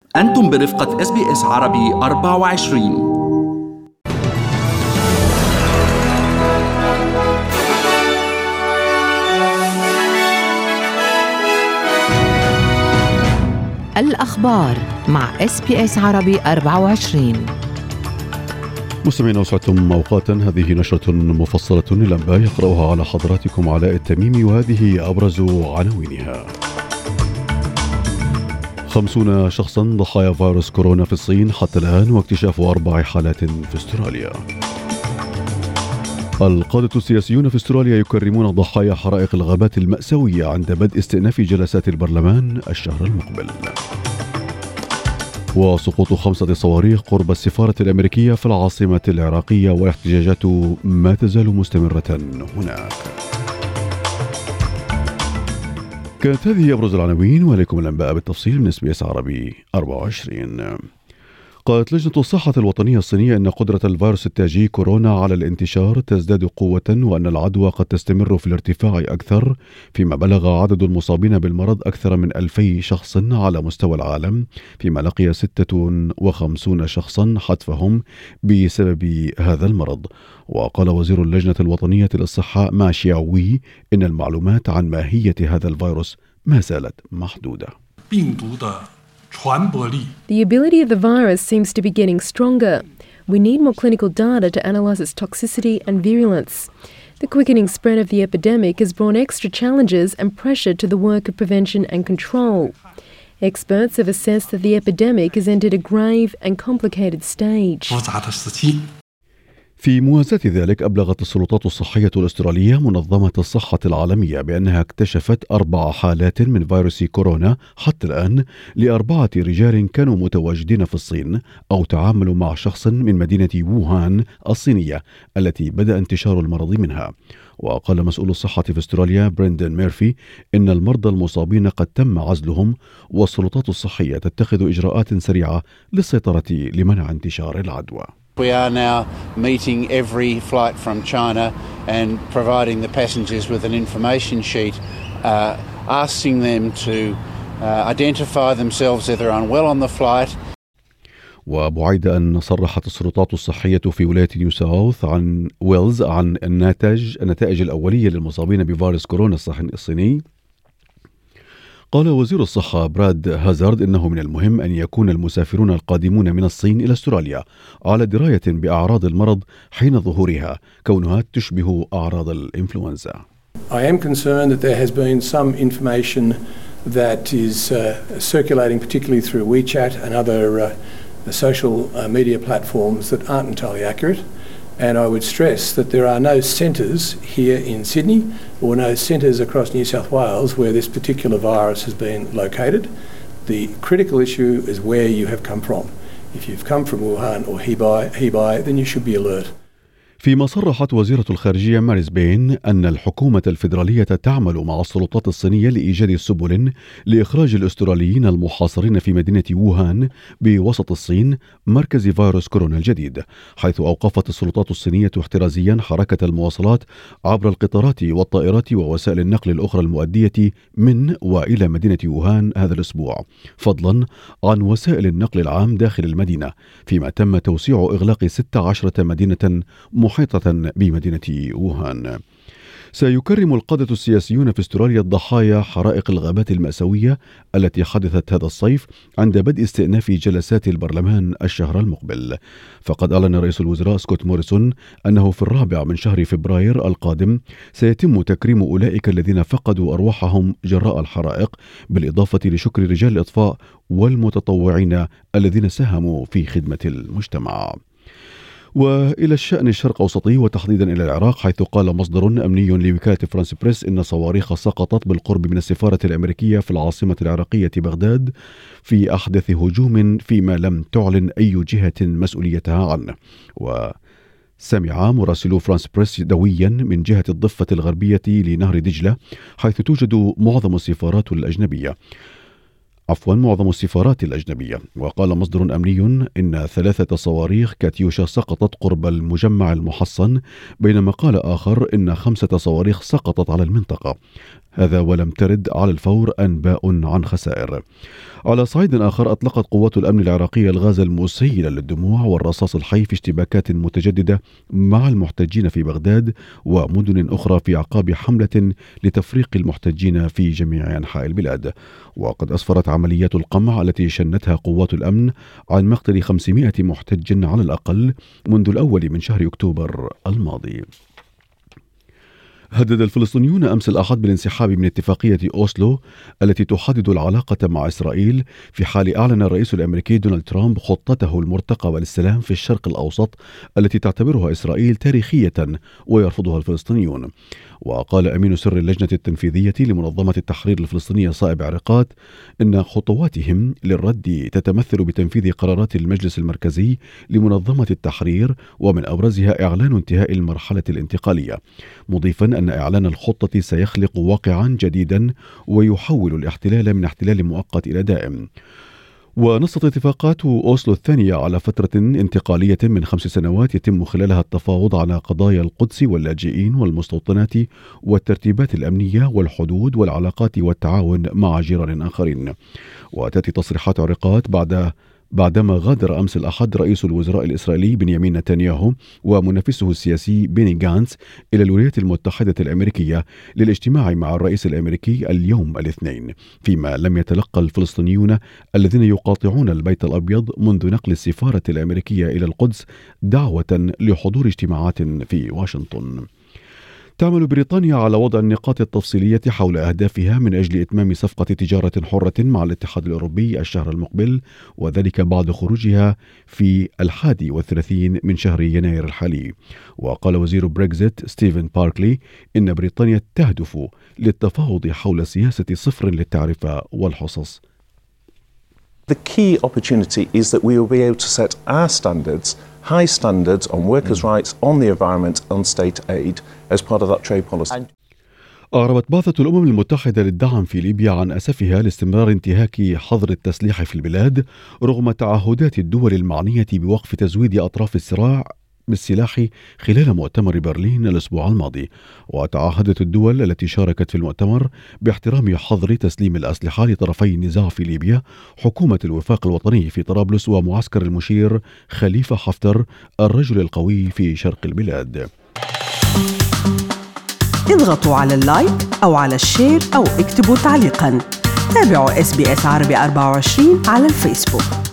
أنتم برفقة SBS عربي 24. الأخبار مع SBS عربي 24. مستمعين أسعدتم أوقاتا، هذه نشرة مفصلة للأنباء يقرأها على حضراتكم علاء التميمي، وهذه أبرز عناوينها. 50 شخصا ضحايا فيروس كورونا في الصين حتى الآن، واكتشاف 4 حالات في استراليا. القادة السياسيون في استراليا يكرمون ضحايا حرائق الغابات المأساوية عند بدء استئناف جلسات البرلمان الشهر المقبل. وسقوط 5 صواريخ قرب السفارة الأمريكية في العاصمة العراقية، والاحتجاجات ما تزال مستمرة هناك. كانت هذه أبرز العناوين، وإليكم الأنباء بالتفصيل من SBS عربي 24. قالت لجنة الصحة الوطنية الصينية أن قدرة الفيروس التاجي كورونا على الانتشار تزداد قوة، وأن العدوى قد تستمر في الارتفاع أكثر، فيما بلغ عدد المصابين بالمرض أكثر من 2000 شخص على مستوى العالم، فيما لقي 56 شخصا حتفهم بسبب هذا المرض. وقال وزير اللجنة الوطنية للصحة ما شياوي إن المعلومات عن ماهية هذا الفيروس ما زالت محدودة. The ability of the virus seems to be getting stronger. We need more clinical data to analyse its toxicity and virulence. The quickening spread of the epidemic has brought extra challenges and pressure to the work of prevention and control. Experts have assessed that the epidemic has entered a grave and complicated stage. في موازاة ذلك، أبلغت السلطات الصحية الأسترالية منظمة الصحة العالمية بأنها اكتشفت 4 حالات من فيروس كورونا حتى الآن ل4 رجال كانوا متواجدين في الصين أو تعاملوا مع شخص من مدينة ووهان الصينية التي بدأ انتشار المرض منها. وقال مسؤول الصحة في أستراليا بريندن ميرفي إن المرضى المصابين قد تم عزلهم، والسلطات الصحية تتخذ إجراءات سريعة للسيطرة لمنع انتشار العدوى. We are now meeting every flight from China and providing the passengers with an information sheet, asking them to identify themselves if they're unwell on the flight. وبعيد أن صرحت السلطات الصحية في ولاية نيو ساوث عن ويلز عن النتائج الأولية للمصابين بفيروس كورونا الصيني، قال وزير الصحة براد هازارد إنه من المهم أن يكون المسافرون القادمون من الصين إلى أستراليا على دراية بأعراض المرض حين ظهورها، كونها تشبه أعراض الإنفلونزا. I am concerned that there has been some information that is circulating, particularly through WeChat and other social media platforms, that aren't entirely accurate. And I would stress that there are no centres here in Sydney or no centres across New South Wales where this particular virus has been located. The critical issue is where you have come from. If you've come from Wuhan or Hebei, then you should be alert. فيما صرحت وزيرة الخارجية ماريس بين أن الحكومة الفيدرالية تعمل مع السلطات الصينية لإيجاد سبل لإخراج الأستراليين المحاصرين في مدينة ووهان بوسط الصين مركز فيروس كورونا الجديد، حيث أوقفت السلطات الصينية احترازيا حركة المواصلات عبر القطارات والطائرات ووسائل النقل الأخرى المؤدية من وإلى مدينة ووهان هذا الأسبوع، فضلا عن وسائل النقل العام داخل المدينة، فيما تم توسيع إغلاق 16 مدينة محيطة بمدينة ووهان. سيكرم القادة السياسيون في استراليا ضحايا حرائق الغابات المأساوية التي حدثت هذا الصيف عند بدء استئناف جلسات البرلمان الشهر المقبل. فقد أعلن رئيس الوزراء سكوت موريسون أنه في 4 من شهر فبراير القادم سيتم تكريم أولئك الذين فقدوا أرواحهم جراء الحرائق، بالإضافة لشكر رجال الإطفاء والمتطوعين الذين ساهموا في خدمة المجتمع. وإلى الشأن الشرق أوسطي، وتحديدا إلى العراق، حيث قال مصدر أمني لوكالة فرانس بريس إن صواريخ سقطت بالقرب من السفارة الأمريكية في العاصمة العراقية بغداد في أحدث هجوم، فيما لم تعلن أي جهة مسؤوليتها عنه. وسمع مراسلو فرانس بريس دويا من جهة الضفة الغربية لنهر دجلة، حيث توجد معظم السفارات الأجنبية. وقال مصدر أمني إن 3 صواريخ كاتيوشا سقطت قرب المجمع المحصن، بينما قال آخر إن 5 صواريخ سقطت على المنطقة. هذا ولم ترد على الفور أنباء عن خسائر. على صعيد آخر، أطلقت قوات الأمن العراقية الغاز المسيل للدموع والرصاص الحي في اشتباكات متجددة مع المحتجين في بغداد ومدن أخرى في أعقاب حملة لتفريق المحتجين في جميع أنحاء البلاد. وقد أسفرت عمليات القمع التي شنتها قوات الأمن عن مقتل 500 محتج على الأقل منذ الأول من شهر أكتوبر الماضي. هدد الفلسطينيون أمس الأحد بالانسحاب من اتفاقية أوسلو التي تحدد العلاقة مع إسرائيل في حال أعلن الرئيس الأمريكي دونالد ترامب خطته المرتقبة للسلام في الشرق الأوسط التي تعتبرها إسرائيل تاريخية ويرفضها الفلسطينيون. وقال أمين سر اللجنة التنفيذية لمنظمة التحرير الفلسطينية صائب عرقات إن خطواتهم للرد تتمثل بتنفيذ قرارات المجلس المركزي لمنظمة التحرير، ومن أبرزها إعلان انتهاء المرحلة الانتقالية، مضيفا أن إعلان الخطة سيخلق واقعا جديدا ويحول الاحتلال من احتلال مؤقت إلى دائم. ونصت اتفاقات أوسلو الثانية على فترة انتقالية من 5 سنوات يتم خلالها التفاوض على قضايا القدس واللاجئين والمستوطنات والترتيبات الأمنية والحدود والعلاقات والتعاون مع جيران آخرين. وتأتي تصريحات عرقات بعدما غادر أمس الأحد رئيس الوزراء الإسرائيلي بنيامين نتنياهو ومنافسه السياسي بيني غانتس إلى الولايات المتحدة الأمريكية للاجتماع مع الرئيس الأمريكي اليوم الاثنين، فيما لم يتلقى الفلسطينيون الذين يقاطعون البيت الأبيض منذ نقل السفارة الأمريكية إلى القدس دعوة لحضور اجتماعات في واشنطن. تعمل بريطانيا على وضع النقاط التفصيلية حول أهدافها من أجل إتمام صفقة تجارة حرة مع الاتحاد الأوروبي الشهر المقبل، وذلك بعد خروجها في 31 من شهر يناير الحالي. وقال وزير بريكزيت ستيفن باركلي إن بريطانيا تهدف للتفاوض حول سياسة صفر للتعرفة والحصص. The key opportunity is that we will be able to set our standards, high standards on workers' rights, on the environment, on state aid as part of that trade policy. أعربت بعثة الأمم المتحدة للدعم في ليبيا عن أسفها لاستمرار انتهاك حظر التسليح في البلاد رغم تعهدات الدول المعنية بوقف تزويد أطراف الصراع بالسلاح خلال مؤتمر برلين الأسبوع الماضي. وتعهدت الدول التي شاركت في المؤتمر باحترام حظر تسليم الأسلحة لطرفي النزاع في ليبيا حكومة الوفاق الوطني في طرابلس ومعسكر المشير خليفة حفتر الرجل القوي في شرق البلاد. اضغطوا على اللايك أو على الشير أو اكتبوا تعليقا. تابعوا SBS عربي 24 على الفيسبوك.